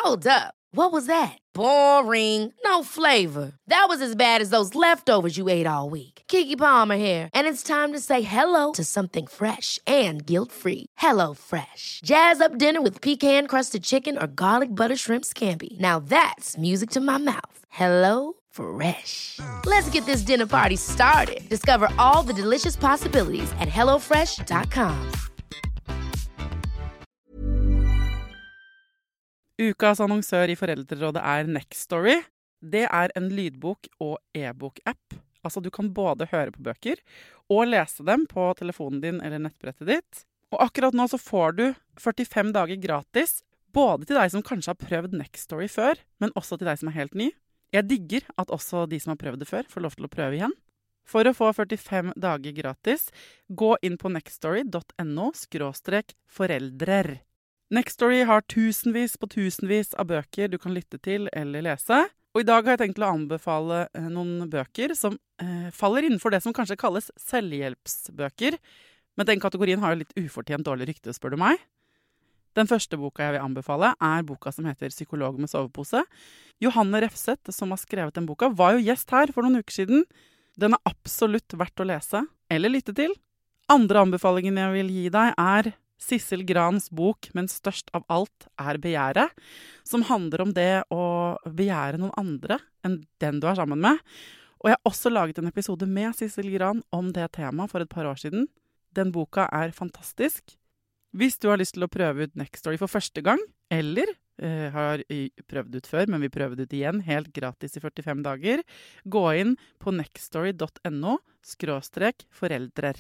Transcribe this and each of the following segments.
Hold up. What was that? Boring. No flavor. That was as bad as those leftovers you ate all week. Keke Palmer here, and it's time to say hello to something fresh and guilt-free. Hello Fresh. Jazz up dinner with pecan-crusted chicken or garlic butter shrimp scampi. Now that's music to my mouth. Hello Fresh. Let's get this dinner party started. Discover all the delicious possibilities at hellofresh.com. Ukas annonsør i Foreldrerådet Nextory. Det en lydbok- og e-bok-app. Altså du kan både høre på bøker og lese dem på telefonen din eller nettbrettet ditt. Og akkurat nå så får du 45 dager gratis, både til deg som kanskje har prøvd Nextory før, men også til deg som helt ny. Jeg digger at også de som har prøvd det før får lov til å prøve igjen. For å få 45 dager gratis, gå inn på nextory.no/foreldrer. Nextory har tusenvis på tusenvis av bøker du kan lytte til eller lese. Og i dag har jeg tenkt å anbefale noen bøker som faller innenfor det som kanskje kalles selvhjelpsbøker. Men den kategorien har jo litt ufortjent dårlig rykte, spør du meg. Den første boka jeg vil anbefale boka som heter Psykolog med sovepose. Johanne Refseth, som har skrevet den boka, var jo gjest her for noen uker siden. Den absolutt verdt å lese eller lytte til. Andre anbefalingen jeg vil gi deg Sissel Grans bok, men størst av alt begjæret, som handler om det å begjære noen andre enn den du sammen med. Og jeg har også laget en episode med Sissel Gran om det temaet for et par år siden. Den boka fantastisk. Hvis du har lyst til å prøve ut Nextory for første gang, eller har prøvd ut før, men vil prøve det ut igjen, helt gratis i 45 dager, gå inn på nextory.no/foreldrer.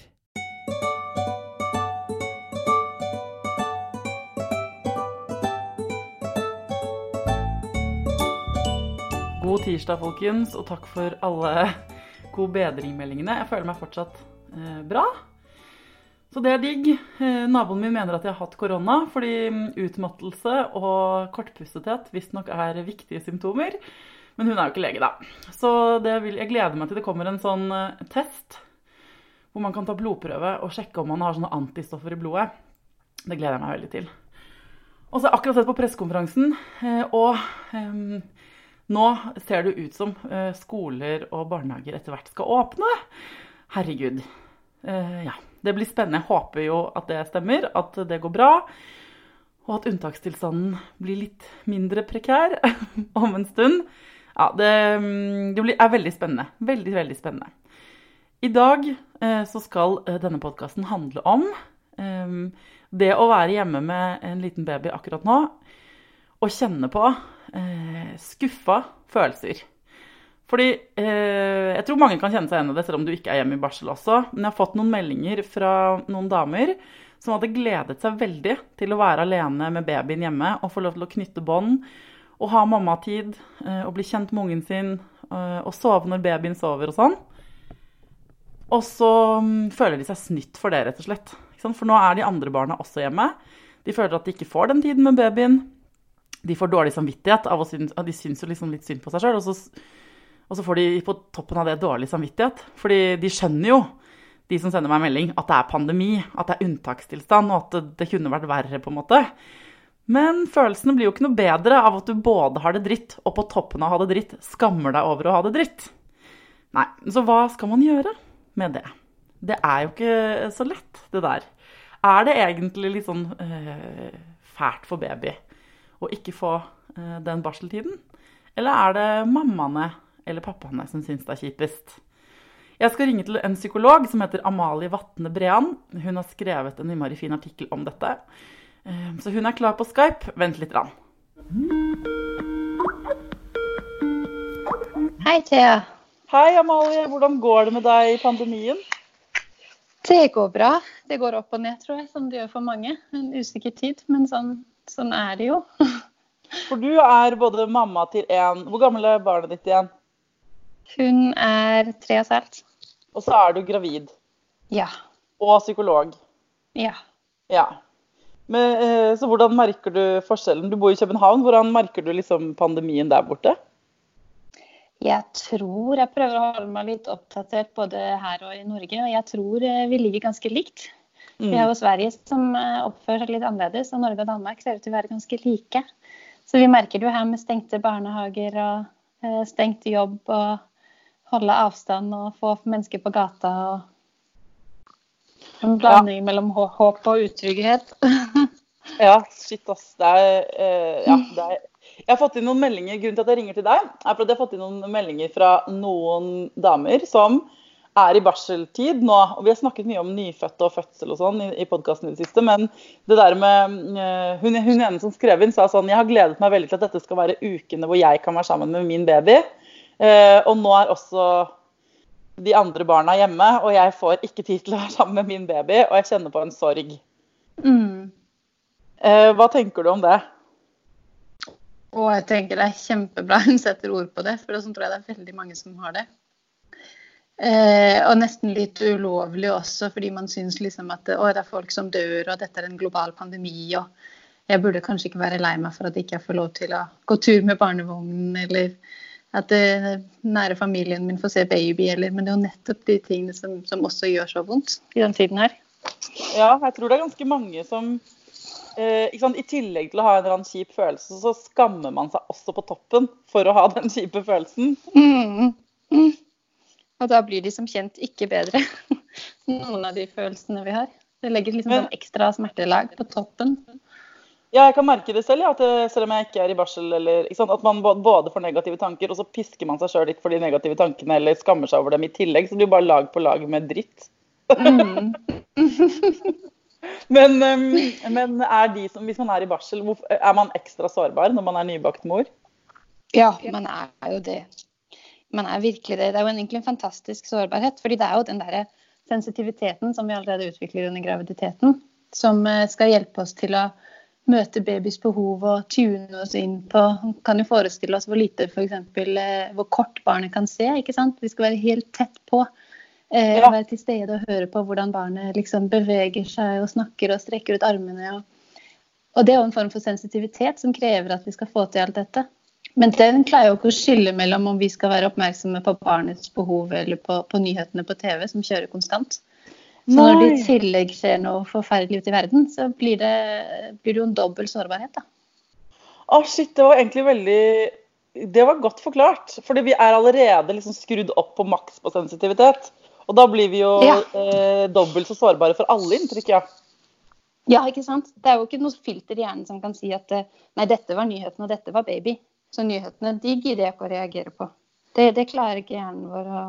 God tirsdag, folkens, og takk for alle god bedringmeldingene. Jeg føler meg fortsatt bra. Så det digg. Naboen min mener at jeg har hatt korona, fordi utmattelse og kortpustethet visst nok viktige symptomer. Men hun jo ikke lege da. Så jeg gleder meg til det kommer en sånn test, hvor man kan ta blodprøve og sjekke om man har sånne antistoffer i blodet. Det gleder jeg meg veldig til. Og så har jeg akkurat sett på pressekonferansen, og nå ser det ut som skoler og barnehager etter hvert skal åpne. Herregud. Ja, det blir spennende. Jeg håper jo at det stemmer, at det går bra, og at unntakstilstanden blir litt mindre prekær om en stund. Ja, det veldig spennende. Veldig, veldig spennende. I dag så skal denne podcasten handle om det å være hjemme med en liten baby akkurat nå, og kjenne på skuffa følelser. Fordi jeg tror mange kan kjenne seg igjen i det, selv om du ikke hjemme i barsel også. Men jeg har fått noen meldinger fra noen damer som hadde gledet seg veldig til å være alene med babyen hjemme, og få lov til å knytte bånd, og ha mammatid, og bli kjent med ungen sin, og sove når babyen sover og sånn. Og så føler de seg snytt for det, rett og slett. For nå de andre barna også hjemme. De føler at de ikke får den tiden med babyen. De får dårlig samvittighet av de syns jo liksom litt synd på seg selv, og så får de på toppen av det dårlig samvittighet. Fordi de skjønner jo, de som sender meg melding, at det pandemi, at det unntakstilstand, og at det kunne vært verre på en måte. Men følelsene blir jo ikke noe bedre av at du både har det dritt, og på toppen av å ha det dritt, skammer deg over å ha det dritt. Nei, så hva skal man gjøre med det? Det jo ikke så lett, det der. Det egentlig litt sånn fælt for baby å ikke få den barseltiden? Eller det mammaene eller pappaene som synes det kjipest? Jeg skal ringe til en psykolog som heter Amalie Vatne Brean. Hun har skrevet en innmari fin artikkel om dette. Så hun klar på Skype. Vent litt. Hei, Thea. Hei, Amalie. Hvordan går det med deg i pandemien? Det går bra. Det går opp og ned, tror jeg, som det gjør for mange. En usikker tid, men sånn det jo. For du både mamma til en. Hvor gammel barnet ditt igjen? Hun 3,5. Og så du gravid? Ja. Og psykolog? Ja. Ja. Men, så hvordan merker du forskjellen? Du bor i København. Hvordan merker du liksom pandemien der borte? Jeg prøver å holde meg litt oppdatert både her og i Norge, og jeg tror vi ligger ganske likt. Vi har jo Sverige som oppfører seg litt annerledes, og Norge og Danmark ser ut til å være ganske like. Så vi merker det jo her med stengte barnehager og stengt jobb og holde avstand og få mennesker på gata og en blanding mellom håp og utrygghet. Ja, shit ass. Jeg har fått inn noen meldinger, grunnen til at jeg ringer til deg, er for at jeg har fått inn noen meldinger fra noen damer som er i barseltid nå, og vi har snakket mye om nyfødte og fødsel og sånn i podcasten i det siste, men det der med, hun ene som skrev inn sa sånn, jeg har gledet meg veldig til at dette skal være ukene hvor jeg kan være sammen med min baby, og nå er også de andre barna hjemme, og jeg får ikke tid til å være sammen med min baby, og jeg kjenner på en sorg. Hva tenker du om det? Og jeg tenker det er kjempebra hun setter ord på det, for sånn tror jeg det er veldig mange som har det. Og nesten litt ulovlig også, fordi man synes liksom at det er folk som dør, og dette er en global pandemi, og jeg burde kanskje ikke være lei meg for at jeg ikke får lov til å gå tur med barnevognen, eller at nære familien min får se baby, men det er jo nettopp de tingene som også gjør så vondt i den tiden her. Ja, jeg tror det er ganske mange som, ikke sant, i tillegg til å ha en eller annen kjip følelse, så skammer man seg også på toppen for å ha den kjipe følelsen. Og da blir de som kjent ikke bedre, noen av de følelsene vi har. Det legger liksom en ekstra smertelag på toppen. Ja, jeg kan merke det selv, at selv om jeg ikke er i barsel, eller, ikke sant, at man både får negative tanker, og så pisker man seg selv litt for de negative tankene, eller skammer seg over dem i tillegg, så blir det bare lag på lag med dritt. Men hvis man er i barsel, er man ekstra sårbar når man er nybakt mor? Ja, man er jo det. Man er virkelig det. Det er jo egentlig en fantastisk sårbarhet, fordi det er jo den der sensitiviteten som vi allerede utvikler under graviditeten, som skal hjelpe oss til å møte babys behov og tune oss inn på, kan jo forestille oss hvor lite, for eksempel, hvor kort barnet kan se, ikke sant? Vi skal være helt tett på, være til stede og høre på hvordan barnet liksom beveger seg og snakker og strekker ut armene. Og det er jo en form for sensitivitet som krever at vi skal få til alt dette. Men den klarer jo ikke å skille mellom om vi skal være oppmerksomme på barnets behov eller på nyhetene på TV som kjører konstant. Så når det i tillegg skjer noe forferdelig ute i verden, så blir det jo en dobbelt sårbarhet, da. Shit, det var egentlig det var godt forklart. Fordi vi er allerede liksom skrudd opp på maks på sensitivitet. Og da blir vi jo dobbelt så sårbare for alle inntrykk, ja. Ja, ikke sant? Det er jo ikke noe filter i hjernen som kan si at nei, dette var nyheten og dette var baby. Så nyhetene, de gidder jeg ikke å reagere på. Det klarer ikke hjernen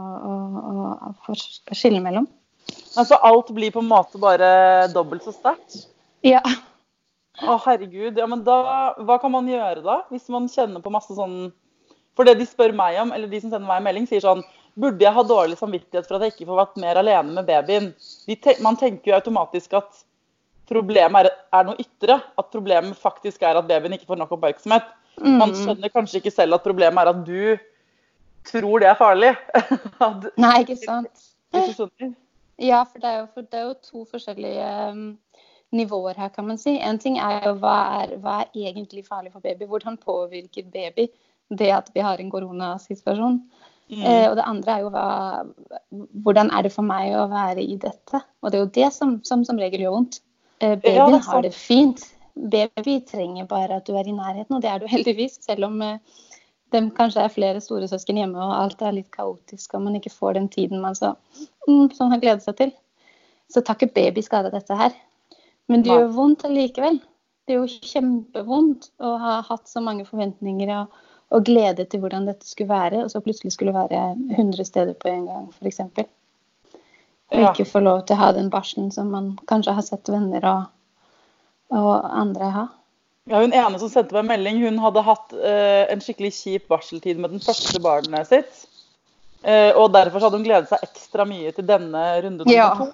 vår å skille mellom. Altså alt blir på en måte bare dobbelt så sterkt? Ja. Herregud, ja, men hva kan man gjøre da? Hvis man kjenner på masse sånn, for det de spør meg om, eller de som sender meg en melding, sier sånn, burde jeg ha dårlig samvittighet for at jeg ikke får vært mer alene med babyen? Man tenker jo automatisk at problemet er noe ytre, at problemet faktisk er at babyen ikke får nok oppmerksomhet. Man skjønner kanskje ikke selv at problemet er at du tror det er farlig. Nei, ikke sant. Hvis du skjønner. Ja, for det er jo to forskjellige nivåer her, kan man si. En ting er jo hva er egentlig farlig for baby, hvordan påvirker baby det at vi har en koronasituasjon. Og det andre er jo hvordan er det for meg å være i dette? Og det er jo det som regel gjør vondt. Babyen har det fint. Baby trenger bare at du er i nærheten, og det er du heldigvis, selv om det kanskje er flere store søsken hjemme, og alt er litt kaotisk, og man ikke får den tiden man så har gledet seg til. Så tar ikke baby skade av dette her. Men det gjør vondt allikevel. Det er jo kjempevondt å ha hatt så mange forventninger og glede til hvordan dette skulle være, og så plutselig skulle være 100 steder på en gang, for eksempel. Og ikke få lov til å ha den barselen som man kanskje har sett venner og andre ha. Ja, hun ene som sendte meg en melding, hun hadde hatt en skikkelig kjip barseltid med den første barnet sitt. Og derfor hadde hun gledet seg ekstra mye til denne runden nummer 2.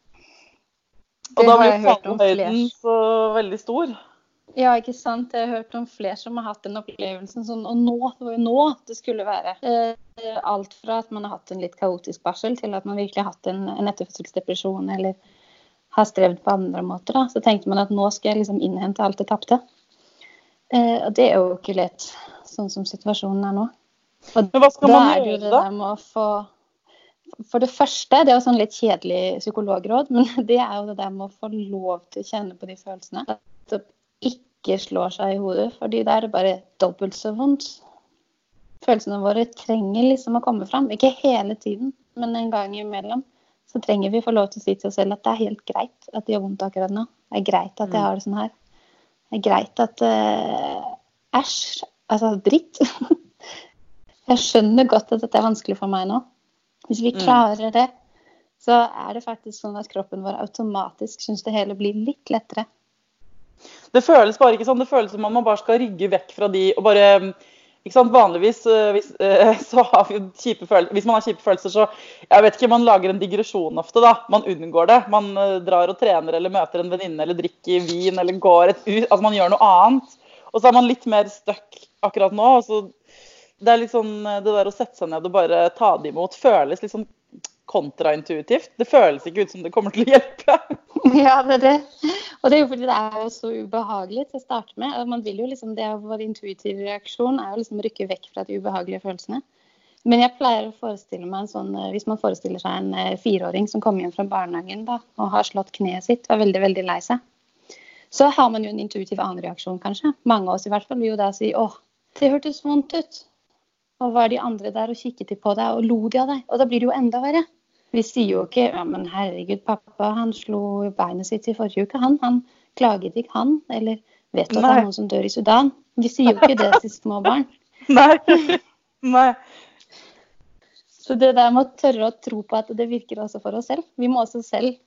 Og da blir jo fallhøyden så veldig stor. Ja, ikke sant? Jeg har hørt om flere som har hatt den opplevelsen sånn, og det var jo nå det skulle være. Alt fra at man har hatt en litt kaotisk barsel, til at man virkelig har hatt en etterfødselsdepresjon, eller har strevd på andre måter, da. Så tenkte man at nå skal jeg liksom innhente alt det tapte. Og det er jo ikke lett, sånn som situasjonen er nå. Og men hva skal man gjøre da? Det med å få, for det første, det er jo sånn litt kjedelig psykologråd, men det er jo det der med å få lov til å kjenne på de følelsene. At ikke ikke slår seg i hodet, fordi det er bare dobbelt så vondt. Følelsene våre trenger liksom å komme frem, ikke hele tiden, men en gang imellom. Så trenger vi få lov til å si til oss selv at det er helt greit at det gjør vondt akkurat nå. Det er greit at jeg har det sånn her. Det er greit at æsj, altså dritt. Jeg skjønner godt at dette er vanskelig for meg nå. Hvis vi klarer det, så er det faktisk sånn at kroppen vår automatisk synes det hele blir litt lettere. Det føles bare ikke sånn, det føles som om man bare skal rygge vekk fra de, og bare, ikke sant, vanligvis, så har vi jo kjipe følelser, hvis man har kjipe følelser, så, jeg vet ikke, man lager en digresjon ofte da, man unngår det, man drar og trener, eller møter en venninne, eller drikker vin, eller går altså man gjør noe annet, og så er man litt mer støkk akkurat nå, og så, det er litt sånn, det der å sette seg ned og bare ta det imot, føles litt sånn kontraintuitivt. Det føles ikke ut som det kommer til å hjelpe. Ja, det er det. Og det er jo fordi det er jo så ubehagelig til å starte med. Og man vil jo liksom, det er vår intuitive reaksjon, er jo liksom rykke vekk fra de ubehagelige følelsene. Men jeg pleier å forestille meg en sånn, hvis man forestiller seg en 4-åring som kommer hjem fra barnehagen da, og har slått kneet sitt, og er veldig, veldig lei seg. Så har man jo en intuitiv annen reaksjon kanskje. Mange av oss i hvert fall vil jo da si, åh, det hørtes vondt ut. Og var de andre der og kikket de på deg og lo de av deg. Og da blir det jo enda verre. Vi sier jo ikke, ja, men herregud, pappa, han slo beinet sitt i forrige uke. Han klaget ikke han, eller vet du at det er noen som dør i Sudan? Vi sier jo ikke det til små barn. Nei. Så det der med å tørre å tro på at det virker også for oss selv. Vi må også selv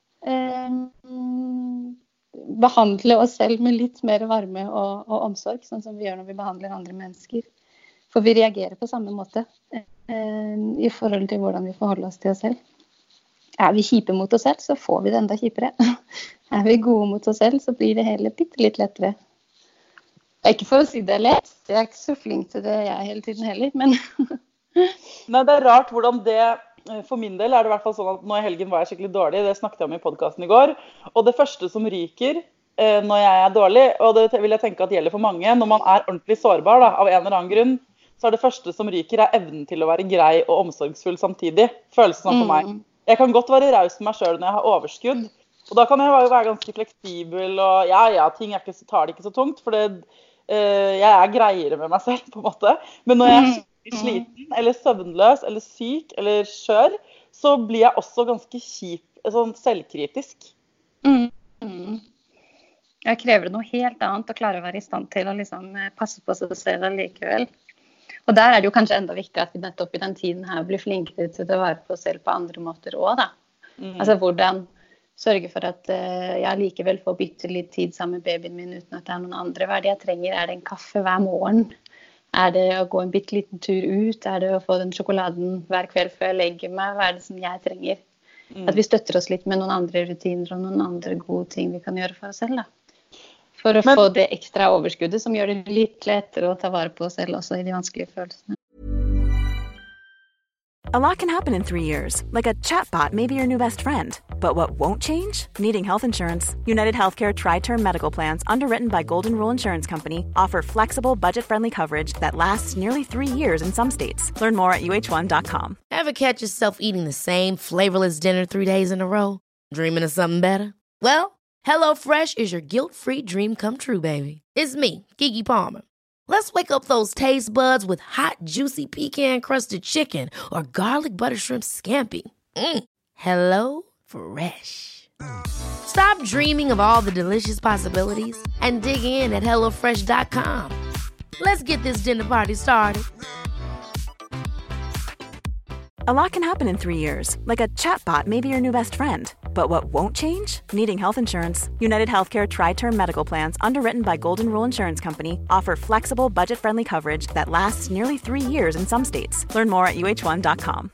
behandle oss selv med litt mer varme og omsorg, sånn som vi gjør når vi behandler andre mennesker. For vi reagerer på samme måte i forhold til hvordan vi forholder oss til oss selv. Er vi kjipe mot oss selv, så får vi det enda kjipere. Er vi gode mot oss selv, så blir det hele bitte litt lettere. Ikke for å si det er lett, jeg er ikke så flink til det jeg hele tiden heller, men... Nei, det er rart hvordan det, for min del er det i hvert fall sånn at nå i helgen var jeg skikkelig dårlig, det snakket jeg om i podcasten i går, og det første som ryker når jeg er dårlig, og det vil jeg tenke at gjelder for mange, når man er ordentlig sårbar da, av en eller annen grunn, så er det første som ryker er evnen til å være grei og omsorgsfull samtidig. Føles sånn for meg. Jeg kan godt være raus med meg selv når jeg har overskudd, og da kan jeg være ganske fleksibel, og ja, ting tar det ikke så tungt, for jeg er greiere med meg selv på en måte. Men når jeg er skikkelig sliten, eller søvnløs, eller syk, eller skjør, så blir jeg også ganske sånn selvkritisk. Jeg krever noe helt annet å klare å være i stand til å liksom passe på seg selv allikevel. Og der er det jo kanskje enda viktigere at vi nettopp i den tiden her blir flinkere til å være på oss selv på andre måter også da. Altså hvordan sørge for at jeg likevel får bytte litt tid sammen med babyen min uten at det er noen andre. Hva er det jeg trenger? Er det en kaffe hver morgen? Er det å gå en bitte liten tur ut? Er det å få den sjokoladen hver kveld før jeg legger meg? Hva er det som jeg trenger? At vi støtter oss litt med noen andre rutiner og noen andre gode ting vi kan gjøre for oss selv da. For å få det ekstra overskuddet som gjør det litt lettere å ta vare på oss selv også i de vanskelige følelsene. A lot can happen in 3 years, like a chatbot may be your new best friend. But what won't change? Needing health insurance. United Healthcare Tri-Term Medical Plans, underwritten by Golden Rule Insurance Company, offer flexible, budget-friendly coverage that lasts nearly 3 years in some states. Learn more at uh1.com. Ever catch yourself eating the same flavorless dinner 3 days in a row? Dreaming of something better? Well, HelloFresh is your guilt-free dream come true, baby. It's me, Keke Palmer. Let's wake up those taste buds with hot, juicy pecan-crusted chicken or garlic butter shrimp scampi. Hello Fresh. Stop dreaming of all the delicious possibilities and dig in at HelloFresh.com. Let's get this dinner party started. A lot can happen in 3 years, like a chatbot may be your new best friend. But what won't change? Needing health insurance. United Healthcare Tri-Term Medical Plans, underwritten by Golden Rule Insurance Company, offer flexible, budget-friendly coverage that lasts nearly 3 years in some states. Learn more at uh1.com.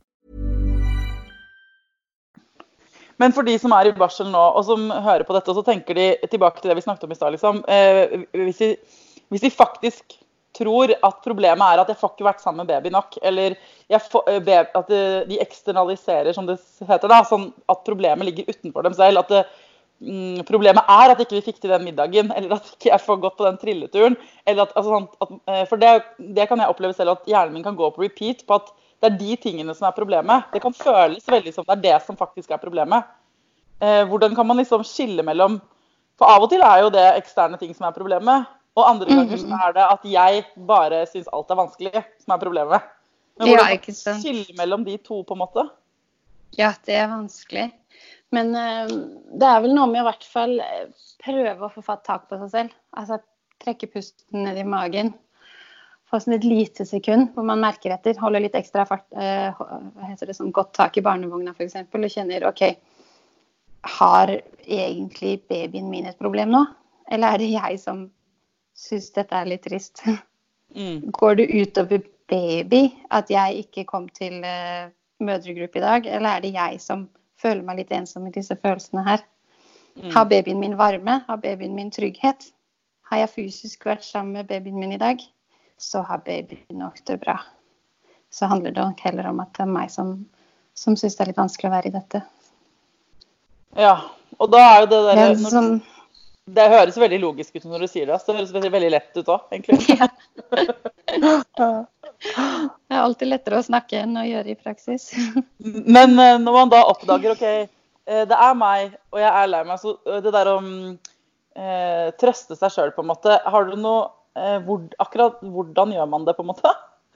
Men for de som er i barsel nå, og som hører på dette, så tenker de tilbake til det vi snakket om i stad, liksom. Hvis de faktisk tror at problemet er at jeg får ikke vært sammen med baby nok, eller at de eksternaliserer, som det heter da, sånn at problemet ligger utenfor dem selv, at problemet er at ikke vi fikk til den middagen, eller at ikke jeg får gått på den trilleturen, eller for det kan jeg oppleve selv, at hjernen min kan gå på repeat på at det er de tingene som er problemet. Det kan føles veldig som det er det som faktisk er problemet. Hvordan kan man liksom skille mellom, for av og til er jo det eksterne ting som er problemet, Og andre ganger så det at jeg bare synes alt vanskelig, som problemet. Men hvordan ikke sant. Skille mellom de to på en måte? Ja, det vanskelig. Men det vel noe med å I hvert fall prøve å få fatt tak på seg selv. Altså trekke pusten ned I magen. Få sånn et lite sekund hvor man merker etter, holder litt ekstra fart, hva heter det, sånn godt tak I barnevogna for eksempel, og kjenner, ok, har egentlig babyen min et problem nå? Eller det jeg som synes dette litt trist? Går det utover baby at jeg ikke kom til mødregruppe I dag, eller det jeg som føler meg litt ensom I disse følelsene her? Har babyen min varme? Har babyen min trygghet? Har jeg fysisk vært sammen med babyen min I dag? Så har babyen nok det bra. Så handler det nok heller om at det meg som synes det litt vanskelig å være I dette. Ja, og da jo det der... Sånn... Det høres veldig logisk ut når du sier det, så det høres veldig lett ut også, egentlig. Ja. Det alltid lettere å snakke enn å gjøre I praksis. Men når man da oppdager, ok, det meg, og jeg lei meg, så det der om trøste seg selv på en måte, har du noe, akkurat hvordan gjør man det på en måte?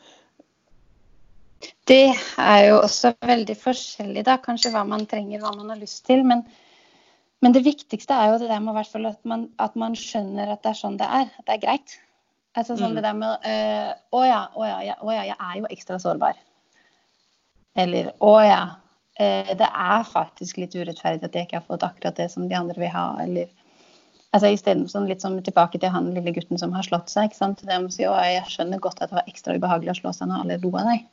Det jo også veldig forskjellig da, kanskje hva man trenger, hva man har lyst til, men det viktigste jo det der med I hvert fall at man skjønner at det sånn det at det greit. Altså sånn det der med, jeg jo ekstra sårbar. Eller, det faktisk litt urettferdig at jeg ikke har fått akkurat det som de andre vil ha, eller altså I stedet sånn litt sånn tilbake til han lille gutten som har slått seg, ikke sant? Det må si, jeg skjønner godt at det var ekstra ubehagelig å slå seg når alle lo av deg.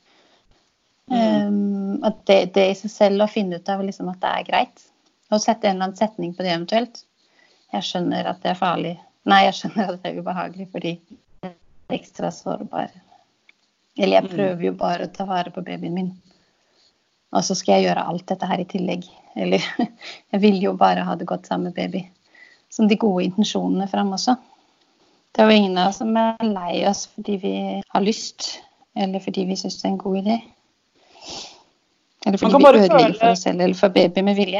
At det I seg selv å finne ut av liksom at det greit. Og sette en eller annen setning på det eventuelt. Jeg skjønner at det farlig. Nei, jeg skjønner at det ubehagelig fordi jeg ekstra sårbar. Eller jeg prøver jo bare å ta vare på babyen min. Og så skal jeg gjøre alt dette her I tillegg. Eller jeg vil jo bare ha det godt sammen med baby. Som de gode intensjonene frem også. Det jo ingen av oss som lei oss fordi vi har lyst, eller fordi vi synes det en god idé. Eller fordi vi ødelegger for oss selv, eller for baby med vilje.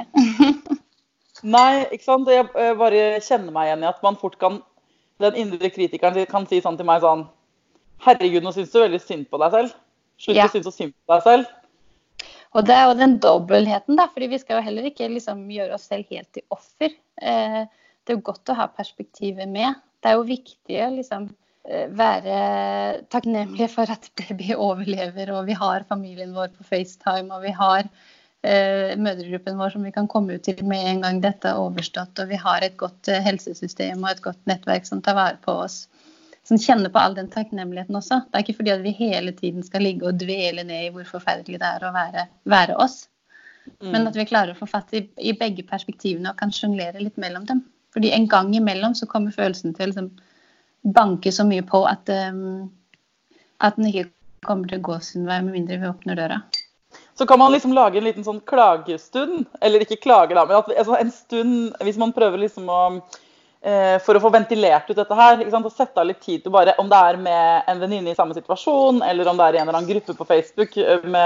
Nei, ikke sant? Jeg bare kjenner meg igjen I at man fort kan, den indre kritikeren kan si sånn til meg sånn, herregud, nå synes du veldig synd på deg selv. Slutt å synes så synd på deg selv. Og det jo den dobbeltheten da, fordi vi skal jo heller ikke liksom gjøre oss selv helt til offer. Det jo godt å ha perspektivet med. Det jo viktig å liksom være takknemlige for at baby overlever, og vi har familien vår på FaceTime, og vi har mødregruppen vår som vi kan komme ut til med en gang dette overstått, og vi har et godt helsesystem og et godt nettverk som tar vare på oss. Som kjenner på all den takknemligheten også. Det ikke fordi at vi hele tiden skal ligge og dvele ned I hvor forferdelig det å være oss. Men at vi klarer å få fatt I begge perspektivene og kan jonglere litt mellom dem. Fordi en gang imellom så kommer følelsen til å liksom banke så mye på at den ikke kommer til å gå sin vei med mindre vi åpner døra. Så kan man liksom lage en liten sånn klagestund, eller ikke klage da, men at en stund, hvis man prøver liksom å for å få ventilert ut dette her, ikke sant? Og sette av litt tid til bare, om det med en venninne I samme situasjon, eller om det I en eller annen gruppe på Facebook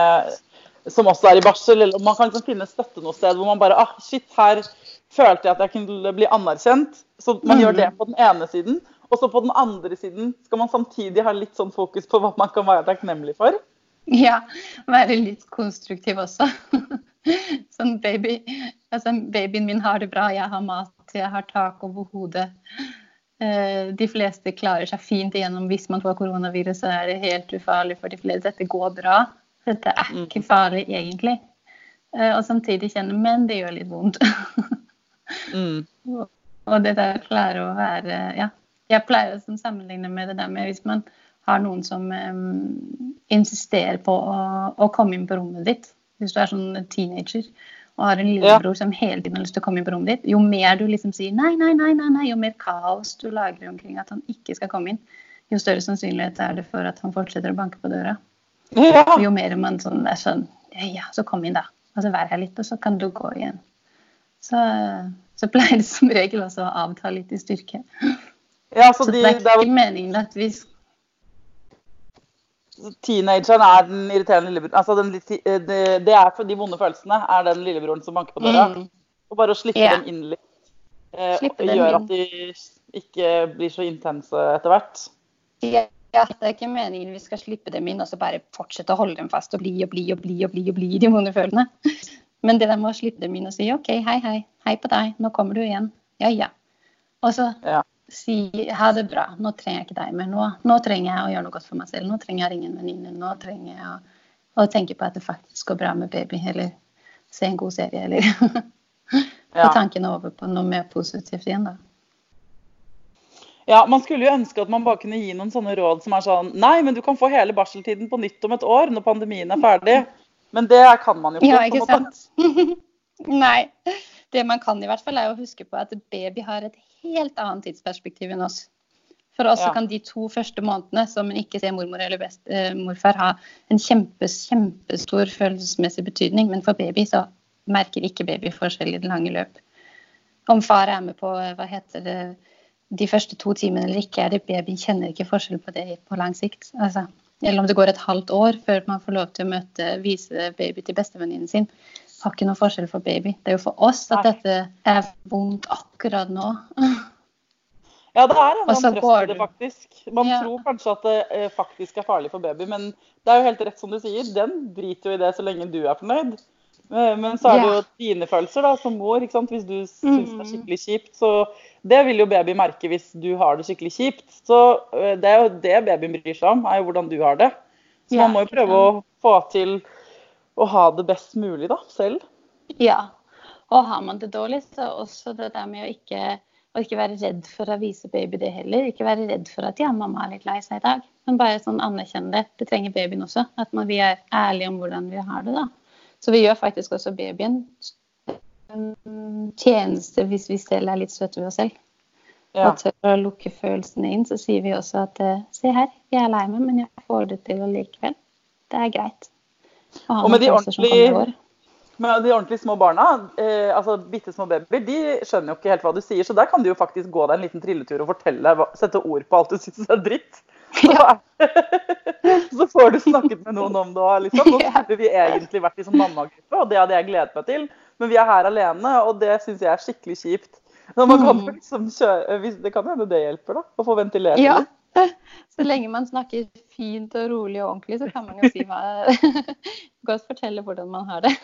som også I barsel, eller om man kan liksom finne støtte noe sted hvor man bare, shit, her følte jeg at jeg kunne bli anerkjent, så man gjør det på den ene siden, og så på den andre siden skal man samtidig ha litt sånn fokus på hva man kan være takknemlig for. Ja, være litt konstruktiv også. Sånn babyen min har det bra, jeg har mat, jeg har tak over hodet. De fleste klarer seg fint igjennom. Hvis man får koronavirus, så det helt ufarlig for de fleste. Dette går bra. Dette ikke farlig egentlig. Og samtidig kjenner, men det gjør litt vondt. Og det der pleier å være, jeg pleier å sammenligne med det der med hvis man har noen som insisterer på å komme inn på rommet ditt. Hvis du sånn teenager og har en lillebror som hele tiden har lyst til å komme inn på rommet ditt, jo mer du liksom sier nei, jo mer kaos du lager omkring at han ikke skal komme inn, jo større sannsynlighet det for at han fortsetter å banke på døra. Og jo mer man sånn, så kom inn da, og så vær her litt, og så kan du gå igjen. Så pleier det som regel også å avta litt I styrke. Ja, så det ikke meningen at vi teenageren den irriterende lillebroren, altså det for de vonde følelsene, den lillebroren som banker på døra. Og bare å slippe dem inn litt, og gjøre at de ikke blir så intense etter hvert. Ja, det er ikke meningen vi skal slippe dem inn og så bare fortsette å holde dem fast og bli i de vonde følelsene. Men det der med å slippe dem inn og si, ok, hei på deg, nå kommer du igjen. Ja. Og så si, ha det bra, nå trenger jeg ikke deg mer, nå trenger jeg å gjøre noe godt for meg selv, nå trenger jeg å ringe en venninne, nå trenger jeg å tenke på at det faktisk går bra med baby, eller se en god serie, eller få tanken over på noe mer positivt igjen da. Ja, man skulle jo ønske at man bare kunne gi noen sånne råd som sånn, nei, men du kan få hele barseltiden på nytt om et år når pandemien ferdig. Men det kan man jo ikke. Ja, ikke sant? Nei, det man kan i hvert fall å huske på at baby har et helt annet tidsperspektiv enn oss. For oss så kan de 2 første månedene som man ikke ser mormor eller morfar ha en kjempestor følelsesmessig betydning, men for baby så merker ikke baby forskjell i det lange løp. Om far med på, de første 2 timene eller ikke, det baby kjenner ikke forskjell på det på lang sikt. Altså, eller om det går et halvt år før man får lov til å vise baby til bestevenninnen sin. Det har ikke noe forskjell for baby. Det jo for oss at dette vondt akkurat nå. Ja, det en sånn trøst i det faktisk. Man tror kanskje at det faktisk farlig for baby, men det jo helt rett som du sier, den driter jo i det så lenge du fornøyd. Men så det jo dine følelser da, som mor, ikke sant? Hvis du synes det skikkelig kjipt, så det vil jo baby merke hvis du har det skikkelig kjipt. Så det jo det babyen bryr seg om, jo hvordan du har det. Så man må jo prøve å få til å ha det best mulig da, selv. Ja, og har man det dårlig, så også det der med å ikke være redd for å vise baby det heller. Ikke være redd for at mamma litt lei seg i dag. Men bare sånn anerkjenne det. Det trenger babyen også. At vi ærlige om hvordan vi har det da. Så vi gjør faktisk også babyen en tjeneste hvis vi selv litt søte ved oss selv. Og til å lukke følelsene inn, så sier vi også at se her, jeg lei meg, men jeg får det til likevel. Det greit. Og med de ordentlig små barna, altså bittesmå babyer, de skjønner jo ikke helt hva du sier, så der kan du jo faktisk gå deg en liten trilletur og sette ord på alt du synes dritt. Så får du snakket med noen om det liksom. Nå skulle vi egentlig vært i sånn mammagruppe, og det hadde jeg gledet meg til, men vi her alene, og det synes jeg skikkelig kjipt. Så man kan liksom det kan hende det hjelper da, å få ventilert litt. Så lenge man snakker fint og rolig og ordentlig, så kan man jo si godt fortelle hvordan man har det.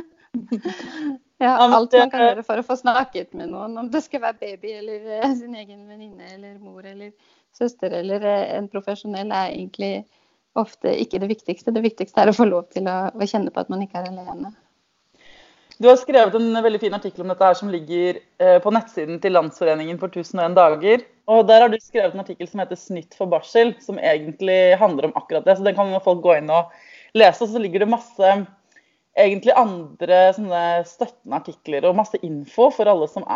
Alt man kan gjøre for å få snakket med noen, om det skal være baby eller sin egen venninne eller mor eller søster eller en profesjonell, egentlig ofte ikke det viktigste. Det viktigste å få lov til å kjenne på at man ikke alene. Du har skrevet en veldig fin artikkel om dette her som ligger på nettsiden til Landsforeningen for 1001 dager. Og der har du skrevet en artikkel som heter Snytt for barsel, som egentlig handler om akkurat det. Så den kan folk gå inn og lese, og så ligger det masse egentlig andre sånne støttende artikler og masse info for alle som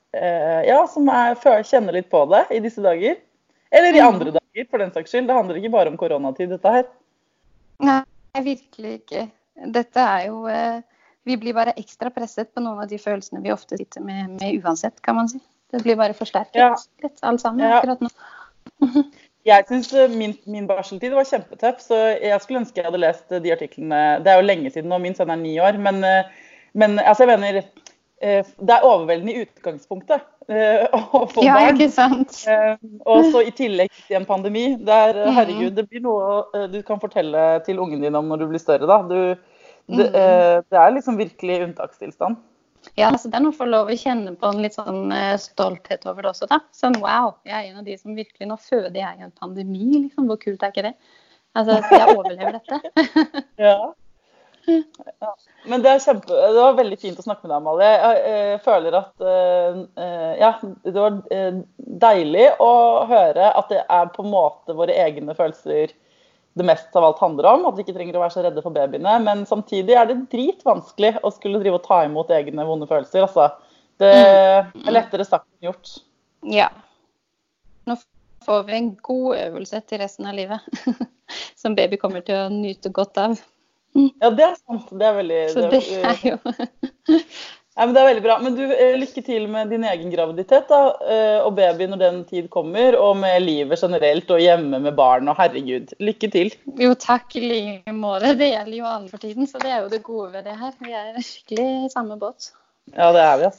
kjenner litt på det i disse dager. Eller i andre dager, for den saks skyld. Det handler ikke bare om koronatid, dette her. Nei, virkelig ikke. Dette jo... Vi blir bare ekstra presset på noen av de følelsene vi ofte sitter med uansett, kan man si. Det blir bare forsterket, alt sammen akkurat nå. Jeg synes min barseltid var kjempetøff, så jeg skulle ønske jeg hadde lest de artiklene. Det jo lenge siden, og min sønn 9 år, men altså, jeg mener, det overveldende i utgangspunktet å få barn. Ikke sant. Og så i tillegg til en pandemi, herregud, det blir noe du kan fortelle til ungen din om når du blir større da. Det liksom virkelig unntakstilstand. Ja, altså det noe for lov å kjenne på en litt sånn stolthet over det også da. Sånn, wow, jeg en av de som virkelig, nå føder jeg i en pandemi, liksom, hvor kult ikke det? Altså, jeg overlever dette. Ja. Men det var veldig fint å snakke med deg, Amalie. Jeg føler at det var deilig å høre at det på en måte våre egne følelser det mest av alt handler om, at vi ikke trenger å være så redde for babyene, men samtidig det dritvanskelig å skulle drive og ta imot egne vonde følelser, altså. Det lettere sagt enn gjort. Ja. Nå får vi en god øvelse til resten av livet, som baby kommer til å nyte godt av. Ja, det sant. Det veldig... Så det jo... Ja, men det veldig bra. Men du, lykke til med din egen graviditet da, og baby når den tid kommer, og med livet generelt, og hjemme med barn, og herregud, lykke til. Jo, takk i like måte. Det gjelder jo alle for tiden, så det jo det gode ved det her. Vi skikkelig i samme båt. Ja, det vi, ass.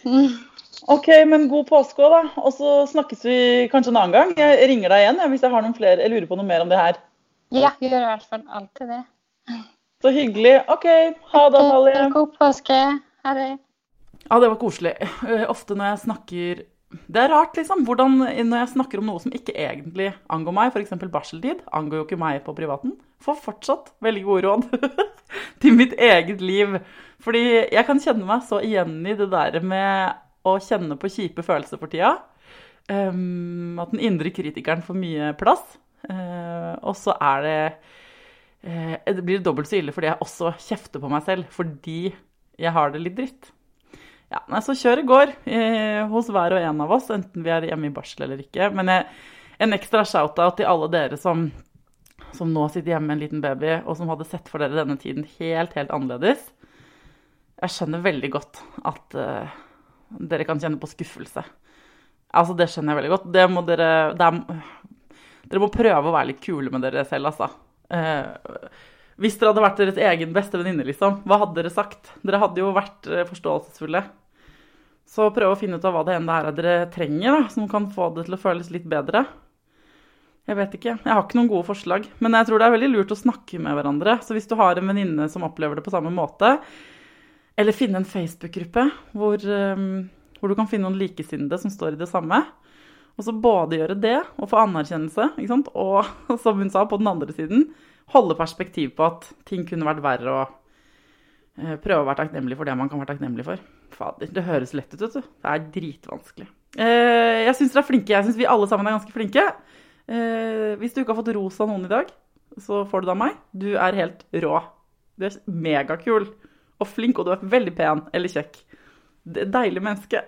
Ok, men god påske også da, og så snakkes vi kanskje en annen gang. Jeg ringer deg igjen hvis jeg har noen flere, jeg lurer på noe mer om det her. Ja, gjør i hvert fall alltid det. Så hyggelig. Ok, ha det, Amalie. God påske. Ha det. Ja, det var koselig. Ofte når jeg snakker... Det rart, liksom. Hvordan når jeg snakker om noe som ikke egentlig angår meg, for eksempel barseltid, angår jo ikke meg på privaten, får fortsatt veldig gode råd til mitt eget liv. Fordi jeg kan kjenne meg så igjen i det der med å kjenne på kjipe følelser for tida. At den indre kritikeren får mye plass. Og så det blir det dobbelt så ille fordi jeg også kjefter på meg selv, fordi jeg har det litt dritt. Ja, så kjøret går hos hver og en av oss, enten vi er hjemme i barsel eller ikke. Men en ekstra shoutout til alle dere som nå sitter hjemme med en liten baby, og som hadde sett for dere denne tiden helt annerledes. Jeg skjønner veldig godt at dere kan kjenne på skuffelse. Altså, det skjønner jeg veldig godt. Dere må prøve å være litt kule med dere selv, altså. Hvis dere hadde vært deres egen beste venninne, liksom, hva hadde dere sagt? Dere hadde jo vært forståelsesfulle. Så prøv å finne ut av hva det er dere trenger, da, som kan få det til å føles litt bedre. Jeg vet ikke, jeg har ikke noen gode forslag, men jeg tror det er veldig lurt å snakke med hverandre. Så hvis du har en venninne som opplever det på samme måte, eller finne en Facebook-gruppe hvor du kan finne noen likesinnede som står i det samme, og så både gjøre det og få anerkjennelse, ikke sant? Og som hun sa på den andre siden, holde perspektiv på at ting kunne vært verre og prøve å være takknemlig for det man kan være takknemlig for. Fader, det høres lett ut, vet du. Det er dritvanskelig. Jeg synes dere er flinke. Jeg synes vi alle sammen er ganske flinke. Hvis du ikke har fått ros av noen i dag, så får du det av meg. Du er helt rå. Du er megakul og flink, og du er veldig pen eller kjekk. Det er deilig menneske.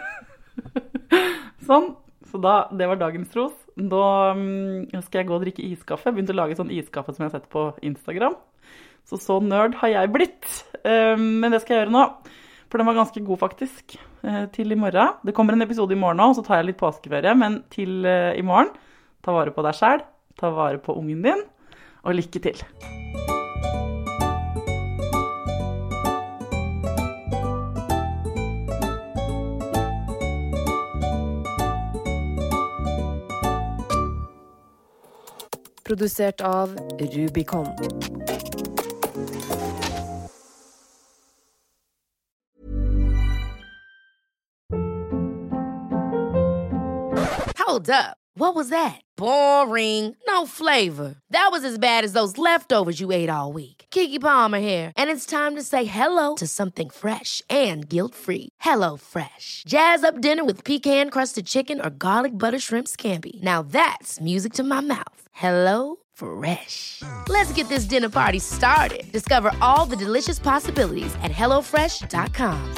Sånn. Så det var dagens ros. Da skal jeg gå og drikke iskaffe. Jeg begynte å lage sånn iskaffe som jeg har sett på Instagram. Så nerd har jeg blitt. Men det skal jeg gjøre nå. For den var ganske god faktisk. Til i morgen. Det kommer en episode i morgen nå, og så tar jeg litt påskeferie. Men til i morgen, ta vare på deg selv, ta vare på ungen din, og lykke til. Produsert av Rubicon. Hold up. What was that? Boring. No flavor. That was as bad as those leftovers you ate all week. Keke Palmer here, and it's time to say hello to something fresh and guilt-free. Hello Fresh. Jazz up dinner with pecan-crusted chicken or garlic butter shrimp scampi. Now that's music to my mouth. Hello Fresh. Let's get this dinner party started. Discover all the delicious possibilities at HelloFresh.com.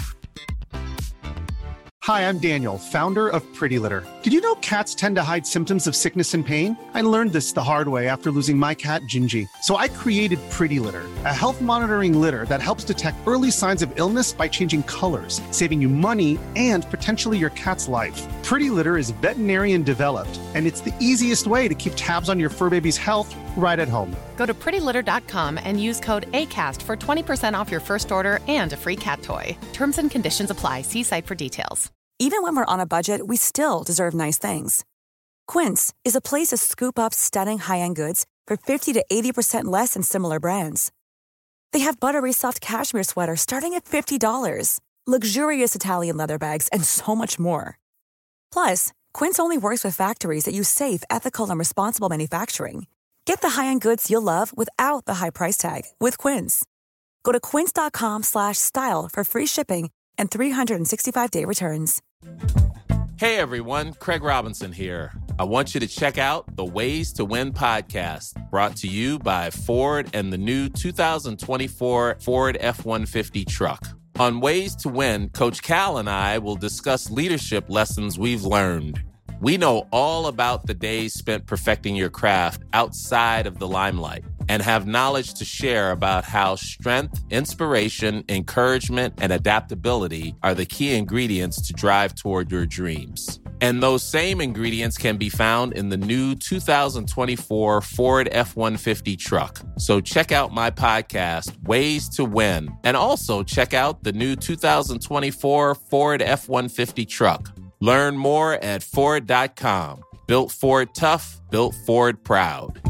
Hi, I'm Daniel, founder of Pretty Litter. Did you know cats tend to hide symptoms of sickness and pain? I learned this the hard way after losing my cat, Gingy. So I created Pretty Litter, a health monitoring litter that helps detect early signs of illness by changing colors, saving you money and potentially your cat's life. Pretty Litter is veterinarian developed, and it's the easiest way to keep tabs on your fur baby's health right at home. Go to prettylitter.com and use code ACAST for 20% off your first order and a free cat toy. Terms and conditions apply. See site for details. Even when we're on a budget, we still deserve nice things. Quince is a place to scoop up stunning high-end goods for 50 to 80% less than similar brands. They have buttery soft cashmere sweaters starting at $50, luxurious Italian leather bags, and so much more. Plus, Quince only works with factories that use safe, ethical, and responsible manufacturing. Get the high-end goods you'll love without the high price tag with Quince. Go to quince.com/style for free shipping and 365-day returns. Hey everyone, Craig Robinson here. I want you to check out the Ways to Win podcast, brought to you by Ford and the new 2024 Ford F-150 truck. On Ways to Win, Coach Cal and I will discuss leadership lessons we've learned. We know all about the days spent perfecting your craft outside of the limelight and have knowledge to share about how strength, inspiration, encouragement, and adaptability are the key ingredients to drive toward your dreams. And those same ingredients can be found in the new 2024 Ford F-150 truck. So check out my podcast, Ways to Win, and also check out the new 2024 Ford F-150 truck. Learn more at Ford.com. Built Ford tough, built Ford proud.